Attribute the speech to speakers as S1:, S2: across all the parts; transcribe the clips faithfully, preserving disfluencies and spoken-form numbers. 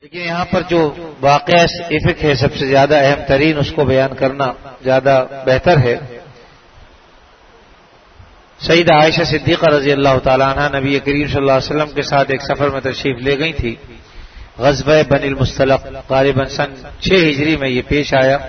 S1: لیکن یہاں پر جو واقعہ افق ہے سب سے زیادہ اہم ترین، اس کو بیان کرنا زیادہ بہتر ہے۔ سیدہ عائشہ صدیقہ رضی اللہ تعالیٰ عنہ نبی کریم صلی اللہ علیہ وسلم کے ساتھ ایک سفر میں تشریف لے گئی تھی، غزوہ بنی المصطلق، غالباً سن چھ ہجری میں یہ پیش آیا۔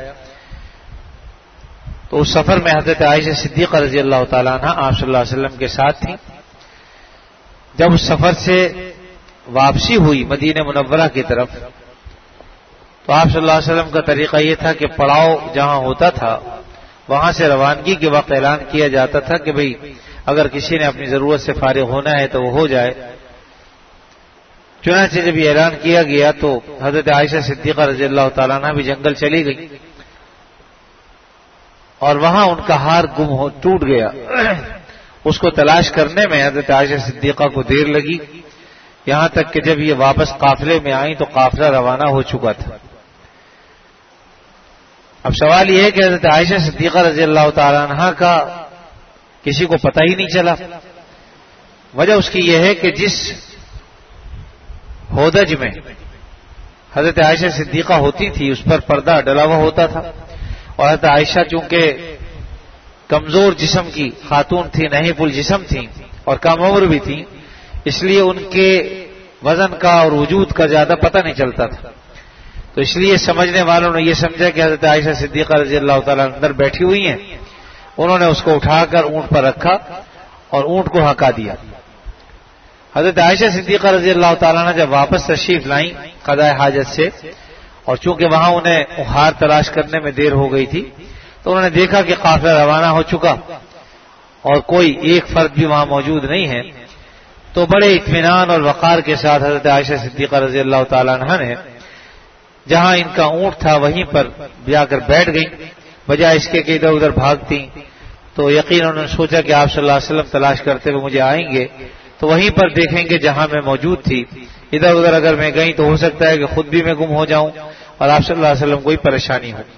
S1: تو اس سفر میں حضرت عائشہ صدیقہ رضی اللہ تعالیٰ عنہ آپ صلی اللہ علیہ وسلم کے ساتھ تھیں۔ جب اس سفر سے واپسی ہوئی مدینہ منورہ کی طرف، تو آپ صلی اللہ علیہ وسلم کا طریقہ یہ تھا کہ پڑاؤ جہاں ہوتا تھا وہاں سے روانگی کے وقت اعلان کیا جاتا تھا کہ بھئی اگر کسی نے اپنی ضرورت سے فارغ ہونا ہے تو وہ ہو جائے۔ چنانچہ جب یہ اعلان کیا گیا تو حضرت عائشہ صدیقہ رضی اللہ تعالیٰ عنہ بھی جنگل چلی گئی، اور وہاں ان کا ہار گم ہو ٹوٹ گیا۔ اس کو تلاش کرنے میں حضرت عائشہ صدیقہ کو دیر لگی، یہاں تک کہ جب یہ واپس قافلے میں آئیں تو قافلہ روانہ ہو چکا تھا۔ اب سوال یہ ہے کہ حضرت عائشہ صدیقہ رضی اللہ تعالیٰ عنہ کا کسی کو پتہ ہی نہیں چلا۔ وجہ اس کی یہ ہے کہ جس ہودج میں حضرت عائشہ صدیقہ ہوتی تھی اس پر پردہ ڈلا ہوا ہوتا تھا، اور حضرت عائشہ چونکہ کمزور جسم کی خاتون تھی، نحیف الجسم تھی اور کم عمر بھی تھی، اس لیے ان کے وزن کا اور وجود کا زیادہ پتہ نہیں چلتا تھا۔ تو اس لیے سمجھنے والوں نے یہ سمجھا کہ حضرت عائشہ صدیقہ رضی اللہ تعالیٰ اندر بیٹھی ہوئی ہیں، انہوں نے اس کو اٹھا کر اونٹ پر رکھا اور اونٹ کو ہکا دیا۔ حضرت عائشہ صدیقہ رضی اللہ تعالیٰ نے جب واپس تشریف لائیں قضاء حاجت سے، اور چونکہ وہاں انہیں ہار تلاش کرنے میں دیر ہو گئی تھی، تو انہوں نے دیکھا کہ قافلہ روانہ ہو چکا اور کوئی ایک فرد بھی وہاں موجود نہیں ہے، تو بڑے اطمینان اور وقار کے ساتھ حضرت عائشہ صدیقہ رضی اللہ تعالیٰ عنہ نے جہاں ان کا اونٹ تھا وہیں پر جا کر بیٹھ گئی، بجائے اس کے کہ ادھر ادھر بھاگتی۔ تو یقیناً انہوں نے سوچا کہ آپ صلی اللہ علیہ وسلم تلاش کرتے ہوئے مجھے آئیں گے تو وہیں پر دیکھیں گے جہاں میں موجود تھی، ادھر ادھر اگر میں گئی تو ہو سکتا ہے کہ خود بھی میں گم ہو جاؤں اور آپ صلی اللہ علیہ وسلم کوئی پریشانی ہو۔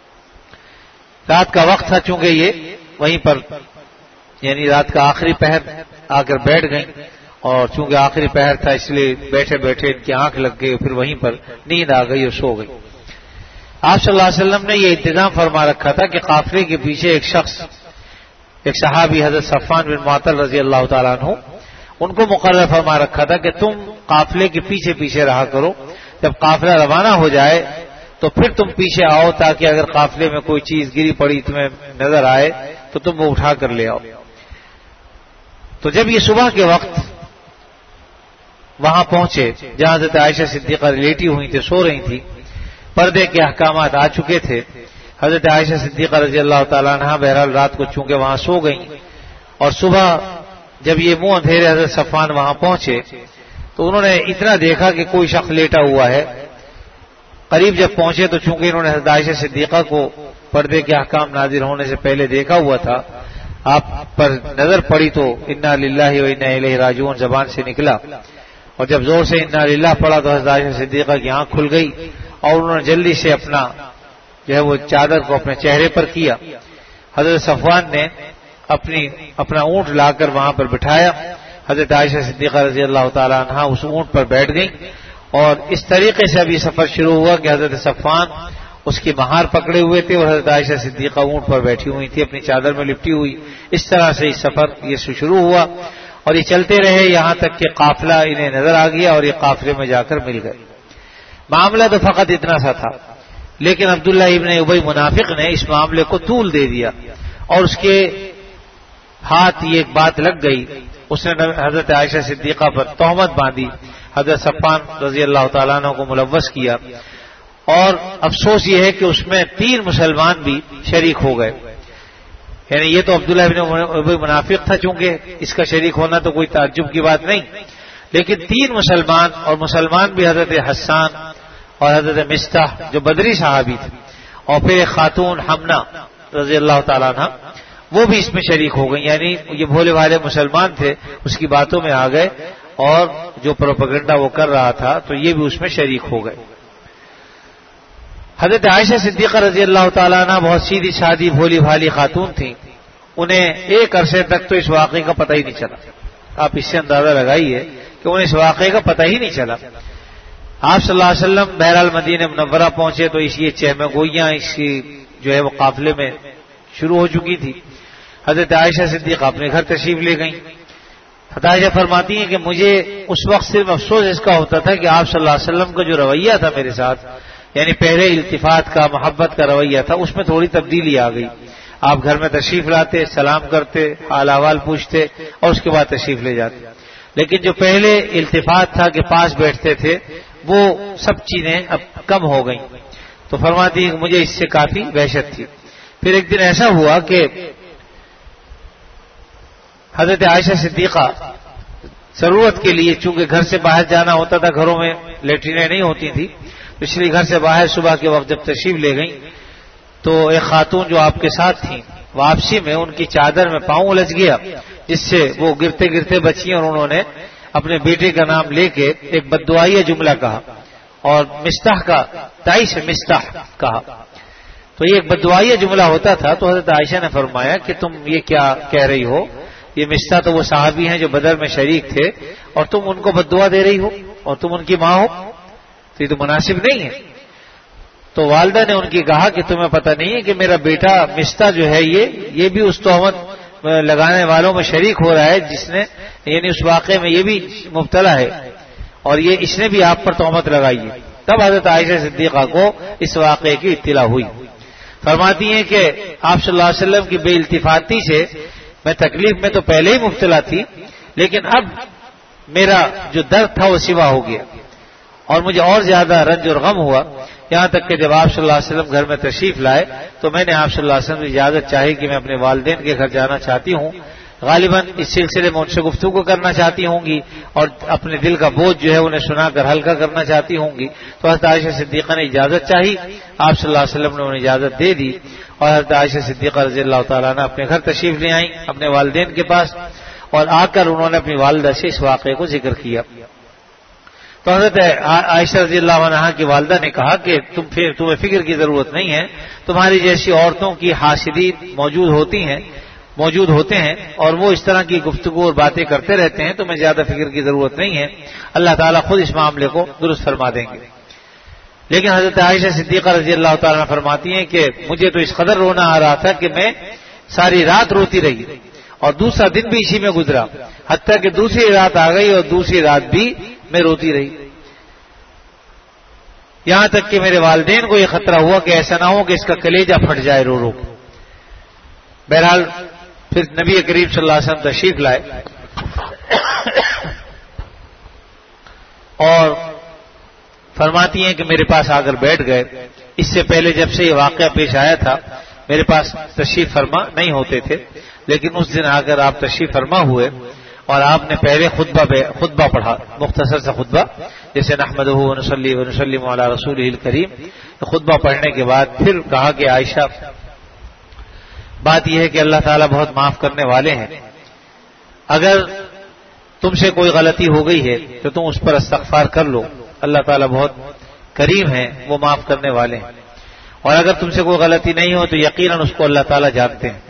S1: رات کا وقت تھا، چونکہ یہ وہیں پر یعنی رات کا آخری پہر آ کر بیٹھ گئیں، اور چونکہ آخری پہر تھا اس لیے بیٹھے بیٹھے ان کی آنکھ لگ گئی، پھر وہیں پر نیند آ گئی اور سو گئی۔ آپ صلی اللہ علیہ وسلم نے یہ انتظام فرما رکھا تھا کہ قافلے کے پیچھے ایک شخص، ایک صحابی حضرت صفوان بن معطل رضی اللہ تعالیٰ عنہ، ان کو مقرر فرما رکھا تھا کہ تم قافلے کے پیچھے پیچھے رہا کرو، جب قافلہ روانہ ہو جائے تو پھر تم پیچھے آؤ، تاکہ اگر قافلے میں کوئی چیز گری پڑی تمہیں نظر آئے تو تم وہ اٹھا کر لے آؤ۔ تو جب یہ صبح کے وقت وہاں پہنچے جہاں حضرت عائشہ صدیقہ لیٹی ہوئی تھی، سو رہی تھی، پردے کے احکامات آ چکے تھے، حضرت عائشہ صدیقہ رضی اللہ تعالیٰ عنہ بہرحال رات کو چونکہ وہاں سو گئیں، اور صبح جب یہ منہ اندھیرے حضرت صفوان وہاں پہنچے تو انہوں نے اتنا دیکھا کہ کوئی شخص لیٹا ہوا ہے۔ قریب جب پہنچے تو چونکہ انہوں نے حضرت عائشہ صدیقہ کو پردے کے احکام نازل ہونے سے پہلے دیکھا ہوا تھا، آپ پر نظر پڑی تو انا للہ و انا الیہ راجعون زبان سے نکلا، اور جب زور سے انا للہ پڑا تو حضرت عائشہ صدیقہ کی آنکھ کھل گئی، اور انہوں نے جلدی سے اپنا جو ہے وہ چادر کو اپنے چہرے پر کیا۔ حضرت صفوان نے اپنی اپنا اونٹ لا کر وہاں پر بٹھایا، حضرت عائشہ صدیقہ رضی اللہ تعالی عنہا اس اونٹ پر بیٹھ گئی، اور اس طریقے سے ابھی سفر شروع ہوا کہ حضرت صفوان اس کی مہار پکڑے ہوئے تھے اور حضرت عائشہ صدیقہ اونٹ پر بیٹھی ہوئی تھی اپنی چادر میں لپٹی ہوئی۔ اس طرح سے یہ سفر یہ شروع ہوا اور یہ چلتے رہے یہاں تک کہ قافلہ انہیں نظر آ گیا اور یہ قافلے میں جا کر مل گئے۔ معاملہ تو فقط اتنا سا تھا، لیکن عبداللہ ابن ابی منافق نے اس معاملے کو طول دے دیا اور اس کے ہاتھ یہ ایک بات لگ گئی، اس نے حضرت عائشہ صدیقہ پر تہمت باندھی، حضرت صفوان رضی اللہ تعالیٰ عنہ کو ملوث کیا، اور افسوس یہ ہے کہ اس میں تین مسلمان بھی شریک ہو گئے۔ یعنی یہ تو عبداللہ ابن ابی منافق تھا، چونکہ اس کا شریک ہونا تو کوئی تعجب کی بات نہیں، لیکن تین مسلمان، اور مسلمان بھی حضرت حسان اور حضرت مستح جو بدری صحابی تھے، اور پھر ایک خاتون حمنہ رضی اللہ تعالیٰ عنہ، وہ بھی اس میں شریک ہو گئی۔ یعنی یہ بھولے والے مسلمان تھے، اس کی باتوں میں آ گئے، اور جو پروپیگنڈا وہ کر رہا تھا تو یہ بھی اس میں شریک ہو گئے۔ حضرت عائشہ صدیقہ رضی اللہ تعالیٰ عنہ بہت سیدھی سادی بھولی بھالی خاتون تھیں، انہیں ایک عرصے تک تو اس واقعے کا پتہ ہی نہیں چلا۔ آپ اس سے اندازہ لگائیے کہ انہیں اس واقعے کا پتہ ہی نہیں چلا۔ آپ صلی اللہ علیہ وسلم بہرحال مدینہ منورہ پہنچے تو اس یہ چہمہ گوئیاں اس کی جو ہے وہ قافلے میں شروع ہو چکی تھی. حضرت عائشہ صدیقہ اپنے گھر تشریف لے گئیں. حضرت عائشہ فرماتی ہیں کہ مجھے اس وقت صرف افسوس اس کا ہوتا تھا کہ آپ صلی اللہ علیہ وسلم کا جو رویہ تھا میرے ساتھ، یعنی پہلے التفات کا، محبت کا رویہ تھا، اس میں تھوڑی تبدیلی آ گئی. آپ گھر میں تشریف لاتے، سلام کرتے، حال احوال پوچھتے اور اس کے بعد تشریف لے جاتے. لیکن جو پہلے التفات تھا کہ پاس بیٹھتے تھے، وہ سب چیزیں اب کم ہو گئیں. تو فرماتی ہیں کہ مجھے اس سے کافی وحشت تھی. پھر ایک دن ایسا ہوا کہ حضرت عائشہ صدیقہ ضرورت کے لیے، چونکہ گھر سے باہر جانا ہوتا تھا، گھروں میں لیٹرینیں نہیں ہوتی تھی، اس لیے گھر سے باہر صبح کے وقت جب تشریف لے گئیں تو ایک خاتون جو آپ کے ساتھ تھیں، واپسی میں ان کی چادر میں پاؤں الجھ گیا، جس سے وہ گرتے گرتے بچی اور انہوں نے اپنے بیٹے کا نام لے کے ایک بددعائیہ جملہ کہا اور مستح کا تائی سے مستح کہا. تو یہ ایک بددعائیہ جملہ ہوتا تھا. تو حضرت عائشہ نے فرمایا کہ تم یہ کیا کہہ رہی ہو؟ یہ مستح تو وہ صحابی ہیں جو بدر میں شریک تھے اور تم ان کو بددعا دے رہی ہو اور تم ان کی ماں ہو، تو یہ تو مناسب نہیں ہے. تو والدہ نے ان کی کہا کہ تمہیں پتہ نہیں ہے کہ میرا بیٹا مستح جو ہے یہ یہ بھی اس تہمت لگانے والوں میں شریک ہو رہا ہے جس نے، یعنی اس واقعے میں یہ بھی مبتلا ہے اور یہ اس نے بھی آپ پر تہمت لگائی ہے. تب حضرت عائشہ صدیقہ کو اس واقعے کی اطلاع ہوئی. فرماتی ہیں کہ آپ صلی اللہ علیہ وسلم کی بے التفاتی سے میں تکلیف میں تو پہلے ہی مبتلا تھی، لیکن اب میرا جو درد تھا وہ سوا ہو گیا اور مجھے اور زیادہ رنج اور غم ہوا. یہاں تک کہ جب آپ صلی اللہ علیہ وسلم گھر میں تشریف لائے تو میں نے آپ صلی اللہ علیہ وسلم سے اجازت چاہی کہ میں اپنے والدین کے گھر جانا چاہتی ہوں. غالباً اس سلسلے میں ان سے گفتگو کرنا چاہتی ہوں گی اور اپنے دل کا بوجھ جو ہے انہیں سنا کر ہلکا کرنا چاہتی ہوں گی. تو حضرت عائشہ صدیقہ نے اجازت چاہی، آپ صلی اللہ علیہ وسلم نے انہیں اجازت دے دی اور حضرت عائشہ صدیقہ رضی اللہ تعالیٰ عنہ اپنے گھر تشریف لے آئیں اپنے والدین کے پاس، اور آ کر انہوں نے اپنی والدہ سے اس واقعے کو ذکر کیا. تو حضرت عائشہ رضی اللہ عنہا کی والدہ نے کہا کہ تم پھر تمہیں فکر کی ضرورت نہیں ہے، تمہاری جیسی عورتوں کی حاسدین موجود ہوتی ہیں موجود ہوتے ہیں اور وہ اس طرح کی گفتگو اور باتیں کرتے رہتے ہیں، تمہیں زیادہ فکر کی ضرورت نہیں ہے، اللہ تعالیٰ خود اس معاملے کو درست فرما دیں گے. لیکن حضرت عائشہ صدیقہ رضی اللہ تعالیٰ فرماتی ہیں کہ مجھے تو اس قدر رونا آ رہا تھا کہ میں ساری رات روتی رہی اور دوسرا دن بھی اسی میں گزرا، حتیٰ کہ دوسری رات آ گئی اور دوسری رات بھی میں روتی رہی، یہاں تک کہ میرے والدین کو یہ خطرہ ہوا کہ ایسا نہ ہو کہ اس کا کلیجہ پھٹ جائے رو رو. بہرحال پھر نبی کریم صلی اللہ علیہ وسلم تشریف لائے اور فرماتی ہیں کہ میرے پاس آ کر بیٹھ گئے. اس سے پہلے جب سے یہ واقعہ پیش آیا تھا میرے پاس تشریف فرما نہیں ہوتے تھے، لیکن اس دن آ کر آپ تشریف فرما ہوئے اور آپ نے پہلے خطبہ خطبہ پڑھا، مختصر سا خطبہ جیسے نحمدہ ونصلی ونسلم علی رسولہ الکریم. خطبہ پڑھنے کے بعد پھر کہا کہ عائشہ بات یہ ہے کہ اللہ تعالیٰ بہت معاف کرنے والے ہیں، اگر تم سے کوئی غلطی ہو گئی ہے تو تم اس پر استغفار کر لو، اللہ تعالیٰ بہت کریم ہے، وہ معاف کرنے والے ہیں، اور اگر تم سے کوئی غلطی نہیں ہو تو یقیناً اس کو اللہ تعالیٰ جانتے ہیں.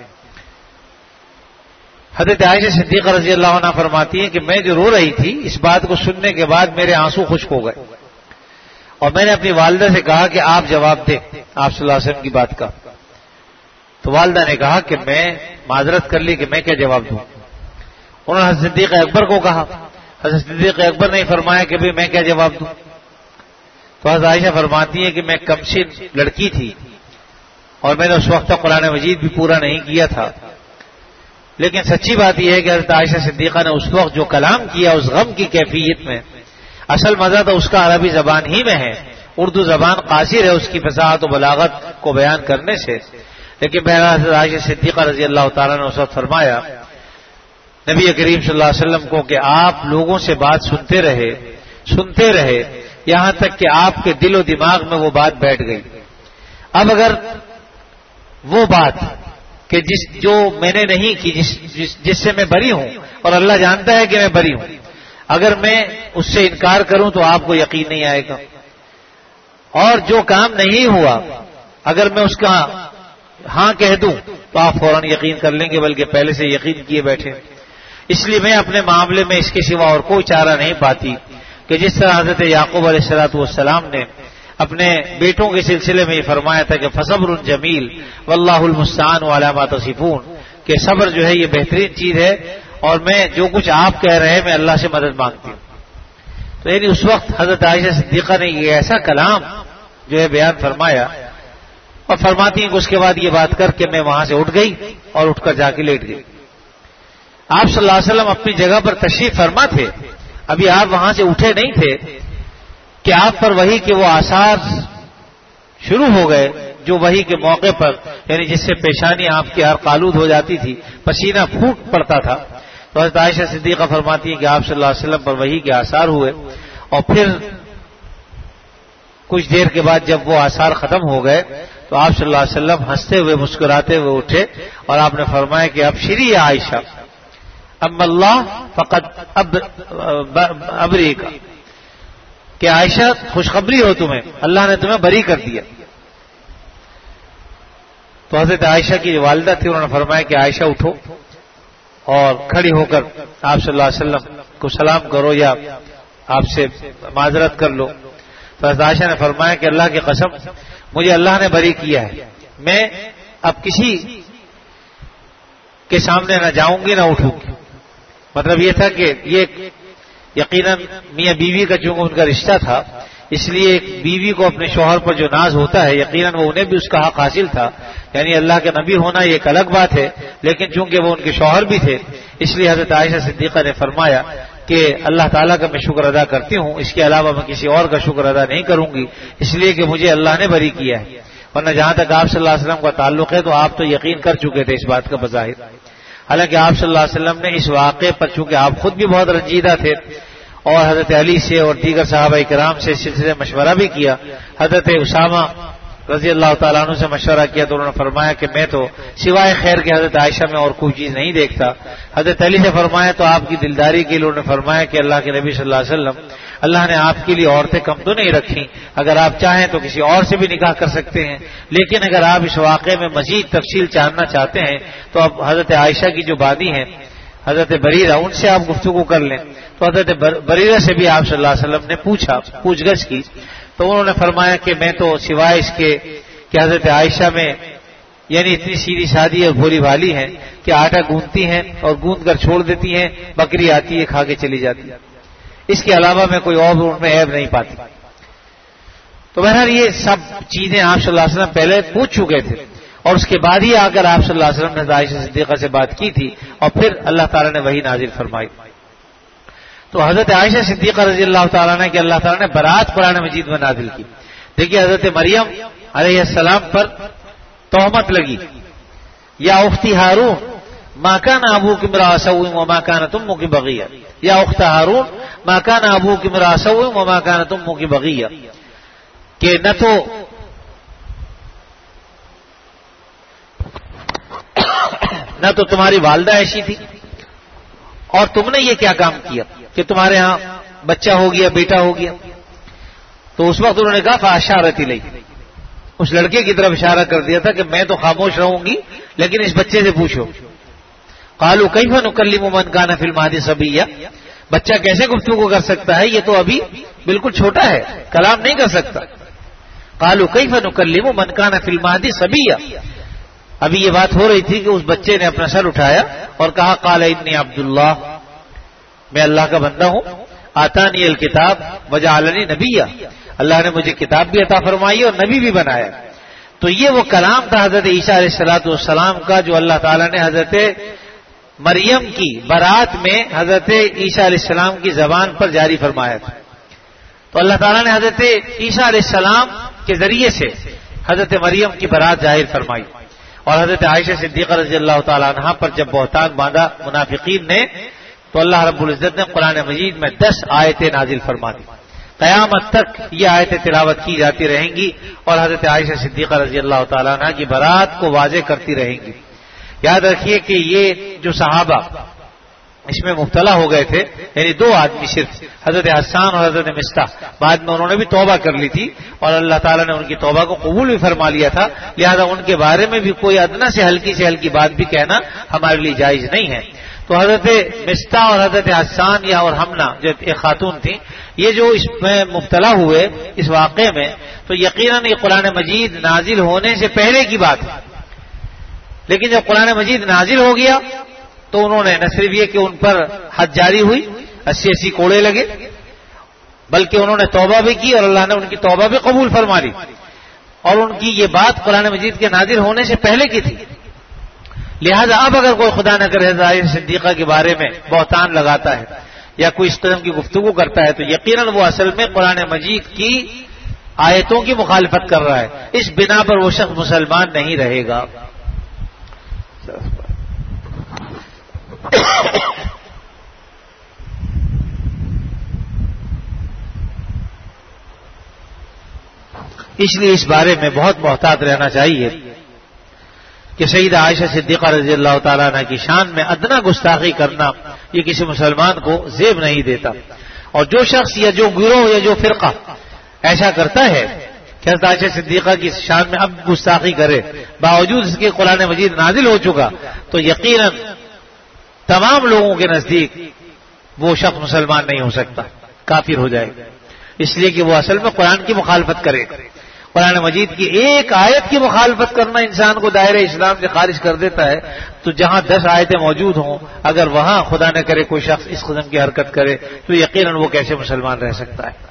S1: حضرت عائشہ صدیقہ رضی اللہ عنہ فرماتی ہیں کہ میں جو رو رہی تھی اس بات کو سننے کے بعد میرے آنسو خشک ہو گئے اور میں نے اپنی والدہ سے کہا کہ آپ جواب دیں آپ صلی اللہ علیہ وسلم کی بات کا. تو والدہ نے کہا کہ میں معذرت کر لی کہ میں کیا جواب دوں. انہوں نے حضرت صدیق اکبر کو کہا، حضرت صدیق اکبر نے فرمایا کہ بھئی میں کیا جواب دوں. تو حضرت عائشہ فرماتی ہے کہ میں کمسن لڑکی تھی اور میں نے اس وقت تک قرآن مجید بھی پورا نہیں کیا تھا، لیکن سچی بات یہ ہے کہ حضرت عائشہ صدیقہ نے اس وقت جو کلام کیا اس غم کی کیفیت میں، اصل مزہ تو اس کا عربی زبان ہی میں ہے، اردو زبان قاصر ہے اس کی فصاحت و بلاغت کو بیان کرنے سے. لیکن بہرحال حضرت عائشہ صدیقہ رضی اللہ تعالیٰ نے اس وقت فرمایا نبی کریم صلی اللہ علیہ وسلم کو کہ آپ لوگوں سے بات سنتے رہے سنتے رہے یہاں تک کہ آپ کے دل و دماغ میں وہ بات بیٹھ گئی. اب اگر وہ بات کہ جس جو میں نے نہیں کی، جس, جس, جس سے میں بری ہوں اور اللہ جانتا ہے کہ میں بری ہوں، اگر میں اس سے انکار کروں تو آپ کو یقین نہیں آئے گا، اور جو کام نہیں ہوا اگر میں اس کا ہاں کہہ دوں تو آپ فوراً یقین کر لیں گے، بلکہ پہلے سے یقین کیے بیٹھے. اس لیے میں اپنے معاملے میں اس کے سوا اور کوئی چارہ نہیں پاتی کہ جس طرح حضرت یعقوب علیہ الصلوۃ والسلام نے اپنے بیٹوں کے سلسلے میں یہ فرمایا تھا کہ فصبر جمیل واللہ المستعان علی ما تصفون، کہ صبر جو ہے یہ بہترین چیز ہے اور میں جو کچھ آپ کہہ رہے ہیں میں اللہ سے مدد مانگتی ہوں. تو یعنی اس وقت حضرت عائشہ صدیقہ نے یہ ایسا کلام جو ہے بیان فرمایا، اور فرماتی ہیں کہ اس کے بعد یہ بات کر کے میں وہاں سے اٹھ گئی اور اٹھ کر جا کے لیٹ گئی. آپ صلی اللہ علیہ وسلم اپنی جگہ پر تشریف فرما تھے، ابھی آپ وہاں سے اٹھے نہیں تھے کہ آپ پر وحی کے وہ آثار شروع ہو گئے جو وحی کے موقع پر، یعنی جس سے پیشانی آپ کی ہر قالود ہو جاتی تھی، پسینہ پھوٹ پڑتا تھا. تو حضرت عائشہ صدیقہ فرماتی ہیں کہ آپ صلی اللہ علیہ وسلم پر وحی کے آثار ہوئے، اور پھر کچھ دیر کے بعد جب وہ آثار ختم ہو گئے تو آپ صلی اللہ علیہ وسلم ہنستے ہوئے مسکراتے ہوئے اٹھے اور آپ نے فرمایا کہ ابشری یا عائشہ اما اللہ فقد ابری کا، کہ عائشہ خوشخبری ہو تمہیں، اللہ نے تمہیں بری کر دیا. تو حضرت عائشہ کی جو والدہ تھی انہوں نے فرمایا کہ عائشہ اٹھو اور کھڑی ہو کر آپ صلی اللہ علیہ وسلم کو سلام کرو یا آپ سے معذرت کر لو. تو حضرت عائشہ نے فرمایا کہ اللہ کی قسم مجھے اللہ نے بری کیا ہے، میں اب کسی کے سامنے نہ جاؤں گی نہ اٹھوں گی. مطلب یہ تھا کہ یہ یقیناً میاں بیوی کا چونکہ ان کا رشتہ تھا، اس لیے ایک بیوی کو اپنے شوہر پر جو ناز ہوتا ہے یقیناً وہ انہیں بھی اس کا حق حاصل تھا. یعنی اللہ کے نبی ہونا یہ ایک الگ بات ہے، لیکن چونکہ وہ ان کے شوہر بھی تھے اس لیے حضرت عائشہ صدیقہ نے فرمایا کہ اللہ تعالیٰ کا میں شکر ادا کرتی ہوں، اس کے علاوہ میں کسی اور کا شکر ادا نہیں کروں گی، اس لیے کہ مجھے اللہ نے بری کیا ہے. ورنہ جہاں تک آپ صلی اللہ علیہ وسلم کا تعلق ہے تو آپ تو یقین کر چکے تھے اس بات کا بظاہر. حالانکہ آپ صلی اللہ علیہ وسلم نے اس واقعے پر چونکہ آپ خود بھی بہت رنجیدہ تھے اور حضرت علی سے اور دیگر صحابہ کرام سے اس سلسلے میں مشورہ بھی کیا، حضرت اسامہ رضی اللہ تعالیٰ عنہ سے مشورہ کیا تو انہوں نے فرمایا کہ میں تو سوائے خیر کے حضرت عائشہ میں اور کوئی چیز نہیں دیکھتا. حضرت علی سے فرمایا تو آپ کی دلداری کے لیے انہوں نے فرمایا کہ اللہ کے نبی صلی اللہ علیہ وسلم اللہ نے آپ کے لیے عورتیں کم تو نہیں رکھی، اگر آپ چاہیں تو کسی اور سے بھی نکاح کر سکتے ہیں، لیکن اگر آپ اس واقعے میں مزید تفصیل جاننا چاہتے ہیں تو اب حضرت عائشہ کی جو بانی ہیں حضرت بریرہ ان سے آپ گفتگو کر لیں. تو حضرت بریرہ سے بھی آپ صلی اللہ علیہ وسلم نے پوچھا پوچھ گچھ کی تو انہوں نے فرمایا کہ میں تو سوائے اس کے کہ حضرت عائشہ میں یعنی اتنی سیدھی سادی اور بھولی بھالی ہیں کہ آٹا گوندتی ہیں اور گوند کر چھوڑ دیتی ہیں، بکری آتی ہے کھا کے چلی جاتی ہے، اس کے علاوہ میں کوئی اور ان میں عیب نہیں پاتی. تو بہرحال یہ سب چیزیں آپ صلی اللہ علیہ وسلم پہلے پوچھ چکے تھے اور اس کے بعد ہی آ کر آپ صلی اللہ علیہ وسلم نے عائشہ صدیقہ سے بات کی تھی اور پھر اللہ تعالیٰ نے وحی نازل فرمائی. تو حضرت عائشہ صدیقہ رضی اللہ تعالیٰ نے کہ اللہ تعالیٰ نے برات قرآن مجید میں نازل کی. دیکھیے حضرت مریم علیہ السلام پر تہمت لگی، یا اختی ہارون ما کان ابوک امرأ سوء وما کانت امک بغیہ، یا اخت ہارون ما کان ابوک امرأ سوء وما کانت امک بغیہ، کہ نہ تو نہ تو تمہاری والدہ ایسی تھی اور تم نے یہ کیا کام کیا کہ تمہارے ہاں بچہ ہو گیا، بیٹا ہو گیا. تو اس وقت انہوں نے کہا فاشارت الیہ، اس لڑکے کی طرف اشارہ کر دیا تھا کہ میں تو خاموش رہوں گی لیکن اس بچے سے پوچھو. قالوا کیف نکلم من کان فی المہد صبیہ، بچہ کیسے گفتگو کر سکتا ہے، یہ تو ابھی بالکل چھوٹا ہے، کلام نہیں کر سکتا. قالوا کیف نکلم من کان فی المہد صبیہ، ابھی یہ بات ہو رہی تھی کہ اس بچے نے اپنا سر اٹھایا اور کہا قال انی عبد اللہ، میں اللہ کا بندہ ہوں، آتانی الکتاب وجعلنی نبیہ، اللہ نے مجھے کتاب بھی عطا فرمائی اور نبی بھی بنایا. تو یہ وہ کلام تھا حضرت عیسیٰ علیہ الصلوۃ والسلام کا جو اللہ تعالیٰ نے حضرت مریم کی برات میں حضرت عیسیٰ علیہ السلام کی زبان پر جاری فرمایا تھا. تو اللہ تعالیٰ نے حضرت عیسیٰ علیہ السلام کے ذریعے سے حضرت مریم کی برات ظاہر فرمائی. اور حضرت عائشہ صدیقہ رضی اللہ تعالیٰ عنہا پر جب بہتان باندھا منافقین نے تو اللہ رب العزت نے قرآن مجید میں دس آیتیں نازل فرما دی. قیامت تک یہ آیتیں تلاوت کی جاتی رہیں گی اور حضرت عائشہ صدیقہ رضی اللہ تعالیٰ عنہ کی برات کو واضح کرتی رہیں گی. یاد رکھیے کہ یہ جو صحابہ اس میں مبتلا ہو گئے تھے، یعنی دو آدمی صرف حضرت حسان اور حضرت مصطح، بعد میں انہوں نے بھی توبہ کر لی تھی اور اللہ تعالیٰ نے ان کی توبہ کو قبول بھی فرما لیا تھا، لہذا ان کے بارے میں بھی کوئی ادنا سے ہلکی سے ہلکی بات بھی کہنا ہمارے لیے جائز نہیں ہے. تو حضرت مستہ اور حضرت حسان یا اور حمنا جو ایک خاتون تھیں، یہ جو اس میں مبتلا ہوئے اس واقعے میں، تو یقیناً یہ قرآن مجید نازل ہونے سے پہلے کی بات ہے، لیکن جب قرآن مجید نازل ہو گیا تو انہوں نے نہ صرف یہ کہ ان پر حد جاری ہوئی، اسی اسی کوڑے لگے، بلکہ انہوں نے توبہ بھی کی اور اللہ نے ان کی توبہ بھی قبول فرما لی، اور ان کی یہ بات قرآن مجید کے نازل ہونے سے پہلے کی تھی۔ لہذا اب اگر کوئی خدا نہ کرے عائشہ صدیقہ کے بارے میں بہتان لگاتا ہے یا کوئی اس قسم کی گفتگو کرتا ہے تو یقیناً وہ اصل میں قرآن مجید کی آیتوں کی مخالفت کر رہا ہے، اس بنا پر وہ شخص مسلمان نہیں رہے گا۔ اس لیے اس بارے میں بہت محتاط رہنا چاہیے کہ سیدہ عائشہ صدیقہ رضی اللہ تعالیٰ عنہ کی شان میں ادنا گستاخی کرنا یہ کسی مسلمان کو زیب نہیں دیتا، اور جو شخص یا جو گروہ یا جو فرقہ ایسا کرتا ہے کہ حضرت عائشہ صدیقہ کی شان میں اب گستاخی کرے باوجود اس کے قرآن مجید نازل ہو چکا، تو یقیناً تمام لوگوں کے نزدیک وہ شخص مسلمان نہیں ہو سکتا، کافر ہو جائے گا، اس لیے کہ وہ اصل میں قرآن کی مخالفت کرے گا۔ قرآن مجید کی ایک آیت کی مخالفت کرنا انسان کو دائرہ اسلام سے خارج کر دیتا ہے، تو جہاں دس آیتیں موجود ہوں اگر وہاں خدا نہ کرے کوئی شخص اس قسم کی حرکت کرے تو یقیناً وہ کیسے مسلمان رہ سکتا ہے۔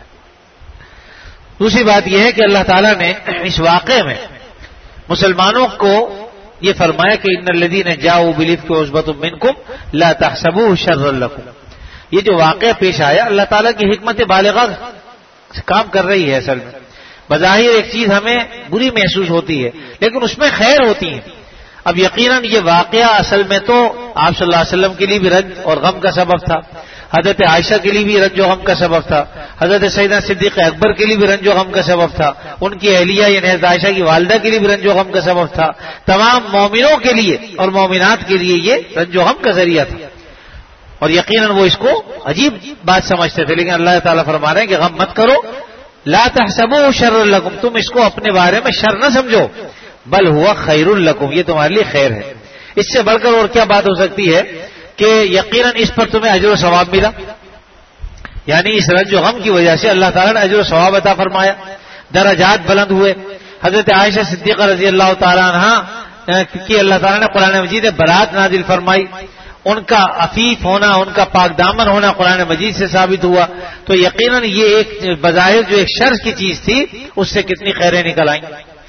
S1: دوسری بات یہ ہے کہ اللہ تعالیٰ نے اس واقعے میں مسلمانوں کو یہ فرمایا کہ ان الذین جاؤوا بالافک عصبۃ منکم لا تحسبوه شرا لکم، یہ جو واقعہ پیش آیا اللہ تعالیٰ کی حکمت بالغہ کام کر رہی ہے۔ اصل میں بظاہر ایک چیز ہمیں بری محسوس ہوتی ہے لیکن اس میں خیر ہوتی ہے۔ اب یقیناً یہ واقعہ اصل میں تو آپ صلی اللہ علیہ وسلم کے لیے بھی رنج اور غم کا سبب تھا، حضرت عائشہ کے لیے بھی رنج و غم کا سبب تھا، حضرت سیدنا صدیق اکبر کے لیے بھی رنج و غم کا سبب تھا، ان کی اہلیہ یعنی حضرت عائشہ کی والدہ کے لیے بھی رنج و غم کا سبب تھا، تمام مومنوں کے لیے اور مومنات کے لیے یہ رنج و غم کا ذریعہ تھا، اور یقیناً وہ اس کو عجیب بات سمجھتے تھے، لیکن اللہ تعالیٰ فرما رہے ہیں کہ غم مت کرو، لا تحسبوه شر لکم، تم اس کو اپنے بارے میں شر نہ سمجھو، بل ہوا خیر لکم، یہ تمہارے لیے خیر ہے۔ اس سے بڑھ کر اور کیا بات ہو سکتی ہے کہ یقیناً اس پر تمہیں اجر و ثواب ملا، یعنی اس رنج و غم کی وجہ سے اللہ تعالیٰ نے اجر و ثواب عطا فرمایا، درجات بلند ہوئے۔ حضرت عائشہ صدیقہ رضی اللہ تعالیٰ عنہ کی اللہ تعالیٰ نے قرآن مجید برات نازل فرمائی، ان کا عفیف ہونا، ان کا پاک دامن ہونا قرآن مجید سے ثابت ہوا، تو یقیناً یہ ایک بظاہر جو ایک شر کی چیز تھی اس سے کتنی خیریں نکل آئیں،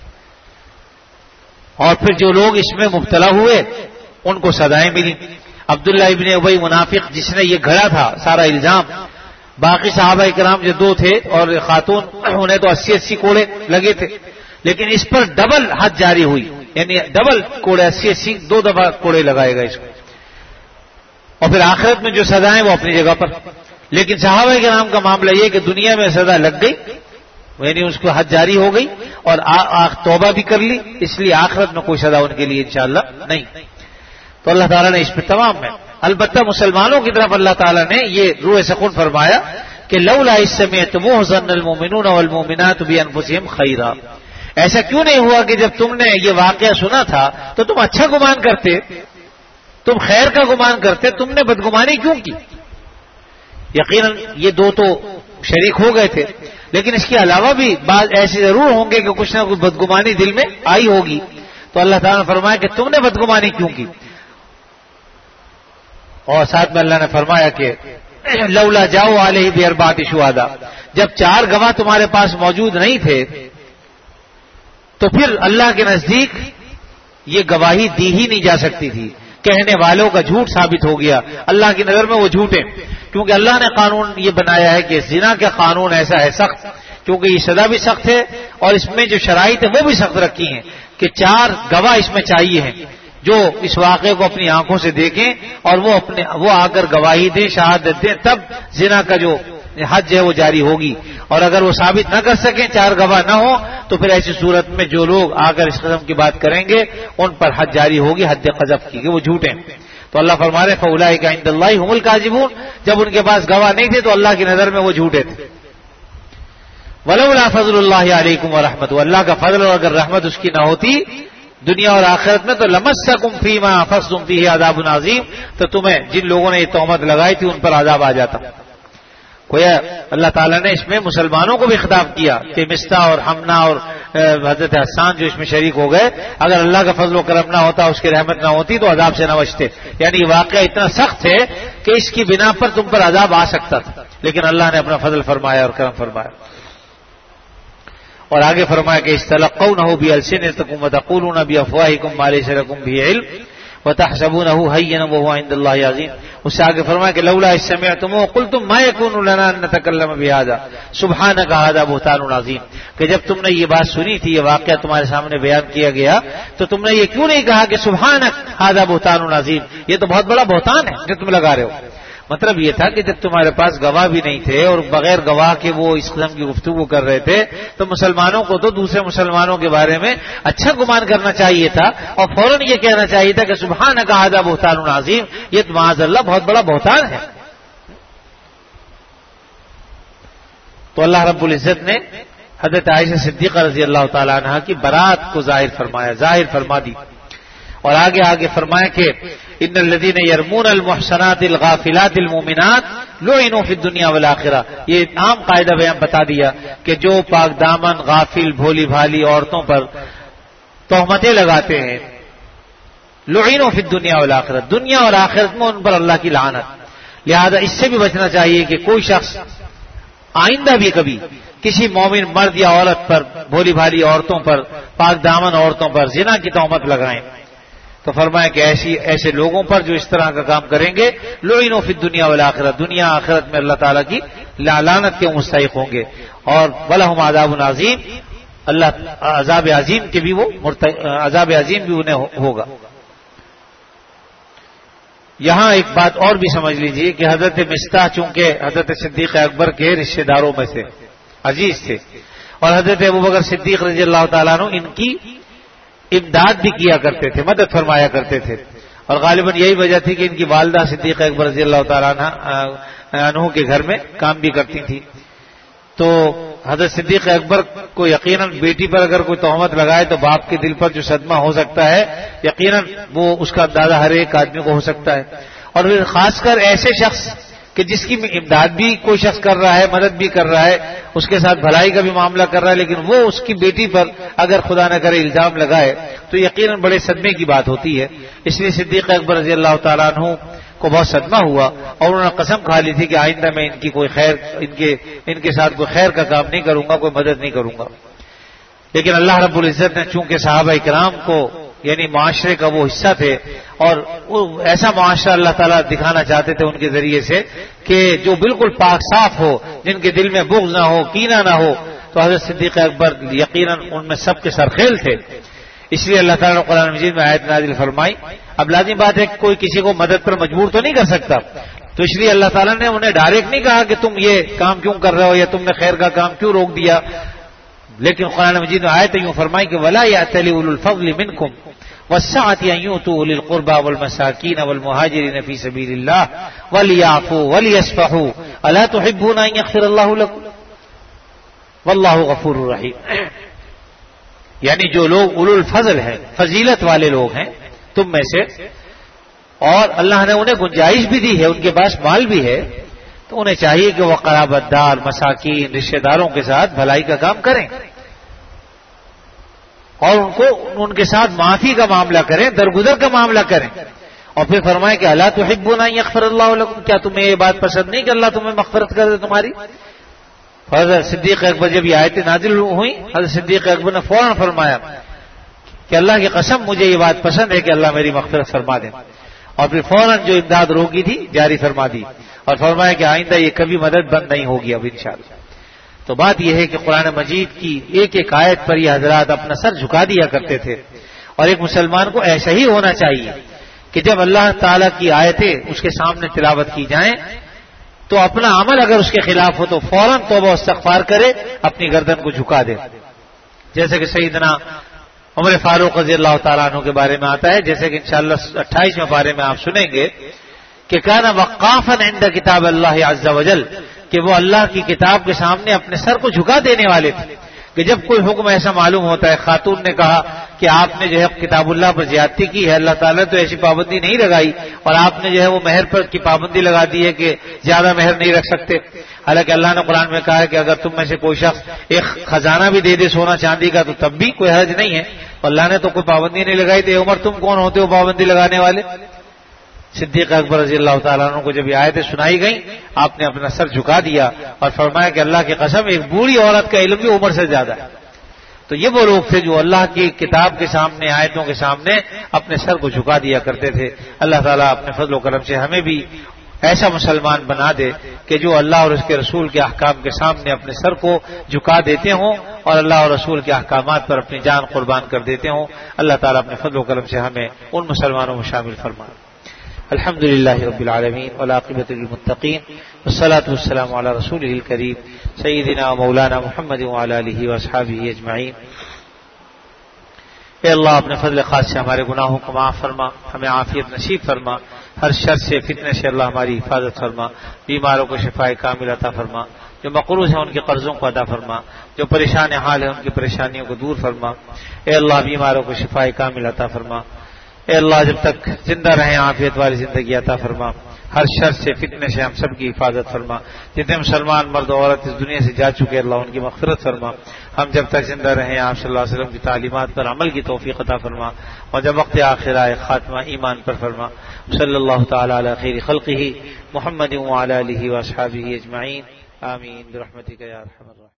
S1: اور پھر جو لوگ اس میں مبتلا ہوئے ان کو سزائیں ملی۔ عبداللہ ابن ابی منافق جس نے یہ گھڑا تھا سارا الزام، باقی صحابہ کرام جو دو تھے اور خاتون انہیں تو اسی اسی کوڑے لگے تھے، لیکن اس پر ڈبل حد جاری ہوئی، یعنی ڈبل کوڑے، اسی اسی دو دفعہ کوڑے لگائے گا اس کو، اور پھر آخرت میں جو سزائیں وہ اپنی جگہ پر۔ لیکن صحابہ کرام کا معاملہ یہ کہ دنیا میں سزا لگ گئی، یعنی اس کو حد جاری ہو گئی اور توبہ بھی کر لی، اس لیے آخرت میں کوئی سزا ان کے لیے انشاءاللہ نہیں۔ تو اللہ تعالیٰ نے اس پہ تمام میں البتہ مسلمانوں کی طرف اللہ تعالیٰ نے یہ روح سکون فرمایا کہ لولا اذ سمعتموہ ظن المؤمنون والمؤمنات بانفسہم خیرا، ایسا کیوں نہیں ہوا کہ جب تم نے یہ واقعہ سنا تھا تو تم اچھا گمان کرتے، تم خیر کا گمان کرتے، تم نے بدگمانی کیوں کی؟ یقیناً یہ دو تو شریک ہو گئے تھے، لیکن اس کے علاوہ بھی بعض ایسے ضرور ہوں گے کہ کچھ نہ کچھ بدگمانی دل میں آئی ہوگی، تو اللہ تعالیٰ نے فرمایا کہ تم نے بدگمانی کیوں کی، اور ساتھ میں اللہ نے فرمایا کہ لولا جاؤ علیہ باربعۃ شہداء، جب چار گواہ تمہارے پاس موجود نہیں تھے تو پھر اللہ کے نزدیک یہ گواہی دی ہی نہیں جا سکتی تھی، کہنے والوں کا جھوٹ ثابت ہو گیا، اللہ کی نظر میں وہ جھوٹے، کیونکہ اللہ نے قانون یہ بنایا ہے کہ زنا کا قانون ایسا ہے سخت، کیونکہ یہ سزا بھی سخت ہے اور اس میں جو شرائط ہے وہ بھی سخت رکھی ہیں کہ چار گواہ اس میں چاہیے ہیں جو اس واقعے کو اپنی آنکھوں سے دیکھیں اور وہ اپنے وہ آ کر گواہی دیں، شہادت دیں، تب زنا کا جو حد ہے وہ جاری ہوگی، اور اگر وہ ثابت نہ کر سکیں، چار گواہ نہ ہو، تو پھر ایسی صورت میں جو لوگ آ کر اس قسم کی بات کریں گے ان پر حد جاری ہوگی، حد قذف کی، کہ وہ جھوٹے ہیں۔ تو اللہ فرما رہے فاولئک عند اللہ هم الکاذبون، جب ان کے پاس گواہ نہیں تھے تو اللہ کی نظر میں وہ جھوٹے تھے۔ ولولا فضل اللہ علیکم ورحمتہ، اللہ کا فضل اور اگر رحمت اس کی نہ ہوتی دنیا اور آخرت میں تو لمسکم فیما افضتم فیہ عذاب عظیم، تو تمہیں جن لوگوں نے یہ تہمت لگائی تھی ان پر عذاب آ جاتا. گویا اللہ تعالیٰ نے اس میں مسلمانوں کو بھی خطاب کیا کہ مستہ اور حمنا اور حضرت حسان جو اس میں شریک ہو گئے، اگر اللہ کا فضل و کرم نہ ہوتا، اس کی رحمت نہ ہوتی تو عذاب سے نہ بچتے. یعنی یہ واقعہ اتنا سخت ہے کہ اس کی بنا پر تم پر عذاب آ سکتا تھا، لیکن اللہ نے اپنا فضل فرمایا اور کرم فرمایا. اور آگے فرمایا کہ استلقونه بألسنتكم وتقولون بأفواهكم ما ليس لكم به علم وتحسبونه هينا وهو عند الله عظيم. اس سے آگے فرمایا کہ لولا إذ سمعتموه قلتم ما يكون لنا أن نتكلم بهذا سبحانك هذا بهتان عظيم. کہ جب تم نے یہ بات سنی تھی، یہ واقعہ تمہارے سامنے بیان کیا گیا، تو تم نے یہ کیوں نہیں کہا کہ سبحانك هذا بهتان عظيم، یہ تو بہت بڑا بہتان ہے جو تم لگا رہے ہو. مطلب یہ تھا کہ جب تمہارے پاس گواہ بھی نہیں تھے اور بغیر گواہ کے وہ اس قسم کی گفتگو کر رہے تھے، تو مسلمانوں کو تو دوسرے مسلمانوں کے بارے میں اچھا گمان کرنا چاہیے تھا اور فوراً یہ کہنا چاہیے تھا کہ سبحانک ھذا بہتان عظیم، یہ تو معاذ اللہ بہت بڑا بہتان ہے. تو اللہ رب العزت نے حضرت عائشہ صدیقہ رضی اللہ تعالی عنہا کی برات کو ظاہر فرمایا، ظاہر فرما دی. اور آگے آگے فرمایا کہ ان الذين يرمون المحصنات الغافلات المؤمنات لعنوا في الدنيا والآخرة. یہ عام قاعدہ بیان بتا دیا کہ جو پاک دامن غافل بھولی بھالی عورتوں پر تہمتیں لگاتے ہیں، لعنوا في الدنيا والآخرة، دنیا اور آخرت میں ان پر اللہ کی لعنت. لہذا اس سے بھی بچنا چاہیے کہ کوئی شخص آئندہ بھی کبھی کسی مومن مرد یا عورت پر، بھولی بھالی عورتوں پر، پاک دامن عورتوں پر زنا کی تہمت لگائیں. تو فرمایا کہ ایسی ایسے لوگوں پر جو اس طرح کا کام کریں گے، لعنوا فی الدنیا والآخرہ، دنیا آخرت میں اللہ تعالیٰ کی لعنت کے مستحق ہوں گے، اور ولہم عذاب عظیم، اللہ عذاب عظیم کے بھی وہ عذاب عظیم بھی انہیں ہوگا. یہاں ایک بات اور بھی سمجھ لیجئے کہ حضرت مستح چونکہ حضرت صدیق اکبر کے رشتہ داروں میں سے عزیز تھے، اور حضرت ابوبکر صدیق رضی اللہ تعالیٰ عنہ ان کی امداد بھی کیا کرتے تھے، مدد فرمایا کرتے تھے، اور غالباً یہی وجہ تھی کہ ان کی والدہ صدیق اکبر رضی اللہ تعالیٰ عنہ کے گھر میں کام بھی کرتی تھی. تو حضرت صدیق اکبر کو یقیناً بیٹی پر اگر کوئی تہمت لگائے تو باپ کے دل پر جو صدمہ ہو سکتا ہے، یقیناً وہ اس کا اندازہ ہر ایک آدمی کو ہو سکتا ہے. اور پھر خاص کر ایسے شخص کہ جس کی امداد بھی کوئی شخص کر رہا ہے، مدد بھی کر رہا ہے، اس کے ساتھ بھلائی کا بھی معاملہ کر رہا ہے، لیکن وہ اس کی بیٹی پر اگر خدا نہ کرے الزام لگائے تو یقیناً بڑے صدمے کی بات ہوتی ہے. اس لیے صدیق اکبر رضی اللہ تعالیٰ عنہ کو بہت صدمہ ہوا، اور انہوں نے قسم کھا لی تھی کہ آئندہ میں ان کی کوئی خیر ان کے ان کے ساتھ کوئی خیر کا کام نہیں کروں گا، کوئی مدد نہیں کروں گا. لیکن اللہ رب العزت نے چونکہ صحابہ اکرام کو یعنی معاشرے کا وہ حصہ تھے، اور وہ ایسا معاشرہ اللہ تعالیٰ دکھانا چاہتے تھے ان کے ذریعے سے کہ جو بالکل پاک صاف ہو، جن کے دل میں بغض نہ ہو، کینہ نہ ہو، تو حضرت صدیق اکبر یقیناً ان میں سب کے سرخیل تھے. اس لیے اللہ تعالیٰ نے قرآن مجید میں آیت نازل فرمائی. اب لازم بات ہے کہ کوئی کسی کو مدد پر مجبور تو نہیں کر سکتا، تو اس لیے اللہ تعالیٰ نے انہیں ڈائریکٹ نہیں کہا کہ تم یہ کام کیوں کر رہے ہو یا تم نے خیر کا کام کیوں روک دیا، لیکن قرآن مجید میں آیت یوں فرمائی کہ وَلَا يَأْتَلِ أُولُو الْفَضْلِ مِنْكُمْ وَالسَّعَةِ أَن يُؤْتُوا أُولِي الْقُرْبَى وَالْمَسَاكِينَ وَالْمُهَاجِرِينَ فِي سَبِيلِ اللَّهِ وَلْيَعْفُوا وَلْيَصْفَحُوا أَلَا تُحِبُّونَ أَن يَغْفِرَ اللَّهُ لَكُمْ وَاللَّهُ غَفُورٌ رَحِيمٌ. یعنی جو لوگ اولو الفضل ہیں، فضیلت والے لوگ ہیں تم میں سے، اور اللہ نے انہیں گنجائش بھی دی ہے، ان کے پاس مال بھی ہے، تو انہیں چاہیے کہ وہ قرابت دار، مساکین، رشتہ داروں کے ساتھ بھلائی کا کام کریں، اور ان کو ان کے ساتھ معافی کا معاملہ کریں، درگزر کا معاملہ کریں. اور پھر فرمائے کہ الا تحبون ان یغفر اللہ لکم، کیا تمہیں یہ بات پسند نہیں کہ اللہ تمہیں مغفرت کر دے تمہاری؟ حضرت صدیق اکبر جب یہ آیتیں نازل ہوئی، حضرت صدیق اکبر نے فوراً فرمایا کہ اللہ کی قسم مجھے یہ بات پسند ہے کہ اللہ میری مغفرت فرما دے، اور پھر فوراً جو امداد روکی تھی جاری فرما دی، اور فرمایا کہ آئندہ یہ کبھی مدد بند نہیں ہوگی اب انشاءاللہ. تو بات یہ ہے کہ قرآن مجید کی ایک ایک آیت پر یہ حضرات اپنا سر جھکا دیا کرتے تھے، اور ایک مسلمان کو ایسا ہی ہونا چاہیے کہ جب اللہ تعالیٰ کی آیتیں اس کے سامنے تلاوت کی جائیں تو اپنا عمل اگر اس کے خلاف ہو تو فوراً توبہ و استغفار کرے، اپنی گردن کو جھکا دے. جیسے کہ سیدنا عمر فاروق رضی اللہ تعالیٰ عنہ کے بارے میں آتا ہے، جیسے کہ انشاءاللہ اٹھائیسویں پارے میں آپ سنیں گے کہ کان وقافا عند کتاب اللہ عز وجل، کہ وہ اللہ کی کتاب کے سامنے اپنے سر کو جھکا دینے والے تھے، کہ جب کوئی حکم ایسا معلوم ہوتا ہے، خاتون نے کہا کہ آپ نے جو ہے کتاب اللہ پر زیادتی کی ہے، اللہ تعالیٰ تو ایسی پابندی نہیں لگائی، اور آپ نے جو ہے وہ مہر پر کی پابندی لگا دی ہے کہ زیادہ مہر نہیں رکھ سکتے۔ حالانکہ اللہ نے قرآن میں کہا ہے کہ اگر تم میں سے کوئی شخص ایک خزانہ بھی دے دے سونا چاندی کا تو تب بھی کوئی حرج نہیں ہے، اللہ نے تو کوئی پابندی نہیں لگائی۔ تو عمر تم کون ہوتے ہو پابندی لگانے والے؟ صدیق اکبر رضی اللہ تعالیٰ عنہ کو جب یہ آیتیں سنائی گئیں، آپ نے اپنا سر جھکا دیا اور فرمایا کہ اللہ کی قسم ایک بوڑھی عورت کا علم بھی عمر سے زیادہ ہے۔ تو یہ وہ لوگ تھے جو اللہ کی کتاب کے سامنے، آیتوں کے سامنے اپنے سر کو جھکا دیا کرتے تھے۔ اللہ تعالیٰ اپنے فضل و کرم سے ہمیں بھی ایسا مسلمان بنا دے کہ جو اللہ اور اس کے رسول کے احکام کے سامنے اپنے سر کو جھکا دیتے ہوں اور اللہ اور رسول کے احکامات پر اپنی جان قربان کر دیتے ہوں۔ اللہ تعالیٰ اپنے فضل و کرم سے ہمیں ان مسلمانوں میں شامل فرمائے۔ الحمد للہ رب العالمین والعاقبۃ للمتقین والصلاۃ والسلام علی رسولہ الکریم سیدنا و مولانا محمد وعلی آلہ واصحابہ اجمعین۔ اے اللہ اپنے فضل خاص سے ہمارے گناہوں کو معاف فرما، ہمیں عافیت نصیب فرما، ہر شر سے فتنے سے اللہ ہماری حفاظت فرما، بیماروں کو شفاء کامل عطا فرما، جو مقروض ہیں ان کے قرضوں کو ادا فرما، جو پریشان حال ہیں ان کی پریشانیوں کو دور فرما۔ اے اللہ بیماروں کو شفاء کامل عطا فرما۔ اے اللہ جب تک زندہ رہیں عافیت والی زندگی عطا فرما، ہر شر سے فتنے سے ہم سب کی حفاظت فرما۔ جتنے مسلمان مرد و عورت اس دنیا سے جا چکے اللہ ان کی مغفرت فرما۔ ہم جب تک زندہ رہیں آپ صلی اللہ علیہ وسلم کی تعلیمات پر عمل کی توفیق عطا فرما، اور جب وقت آخر آئے خاتمہ ایمان پر فرما۔ صلی اللہ تعالی علی خیر خلقہ محمد وعلی آلہ واصحابہ اجمعین، آمین برحمتک یا ارحم الراحمین۔